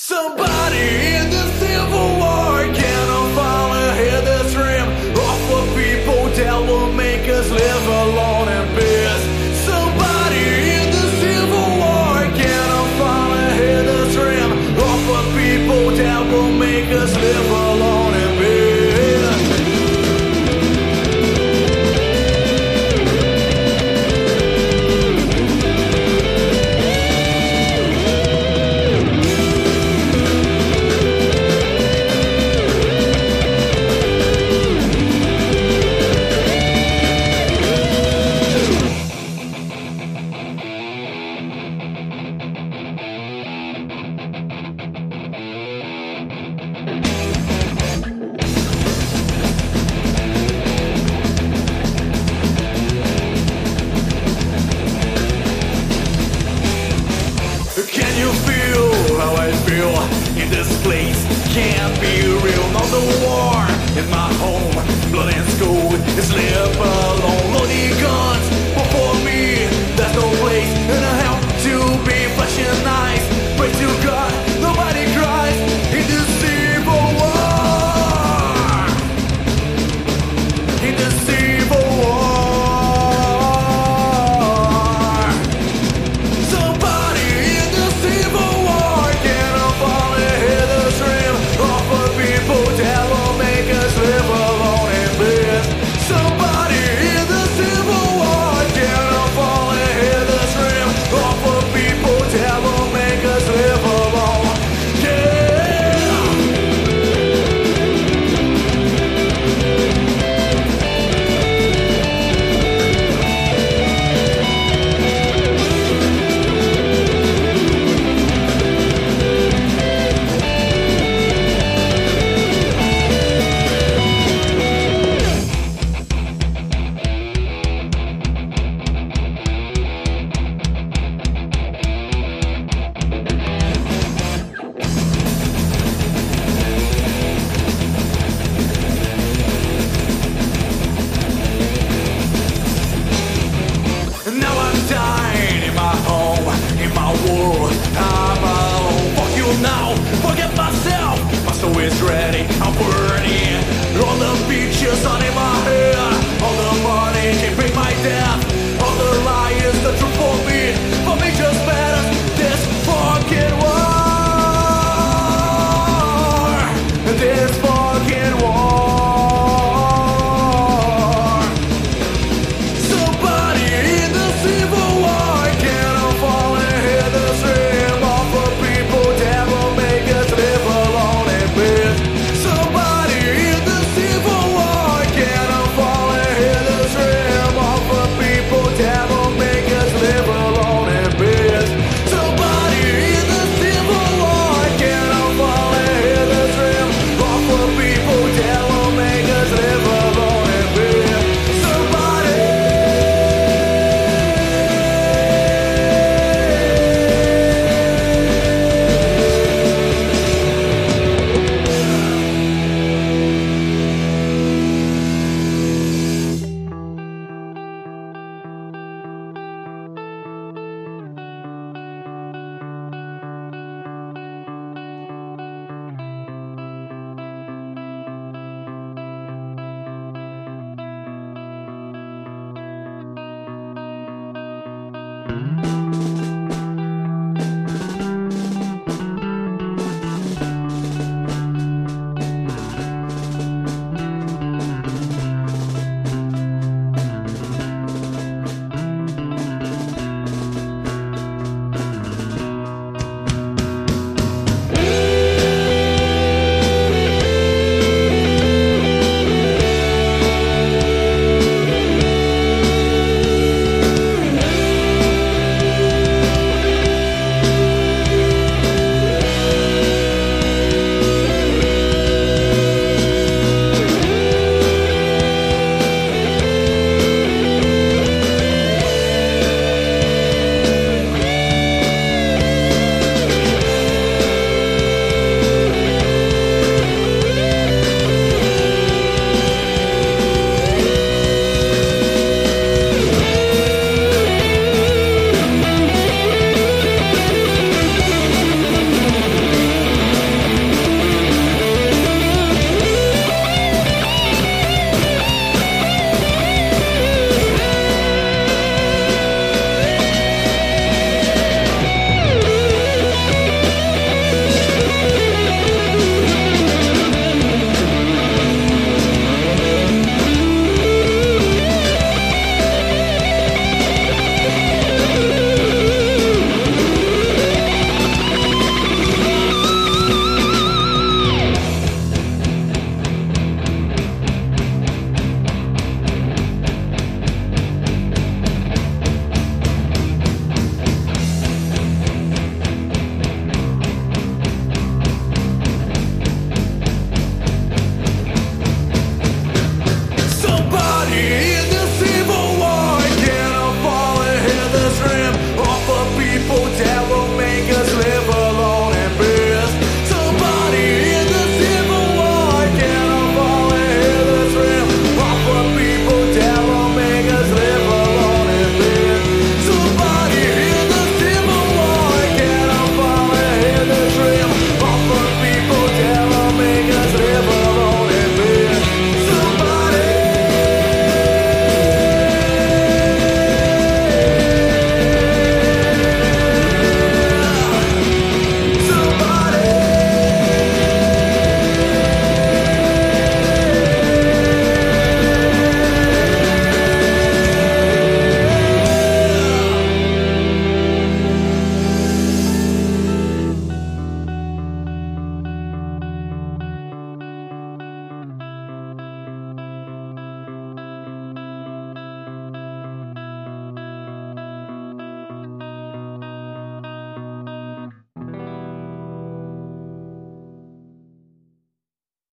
Somebody in the Civil War cannot follow hear this rim. Awful people that will make us live alone in peace. Somebody in the Civil War cannot follow hear this rim. Awful people that will make us live alone in peace. Can you feel how I feel in this place? Can't be real, not the war in my home. Blood and school is live alone. Loading guns before me, there's no place in a hell to be flashing eyes. Pray to God, nobody cries in this civil war. In this civil war. In my home, in my world, I'm alone. Fuck you now, forget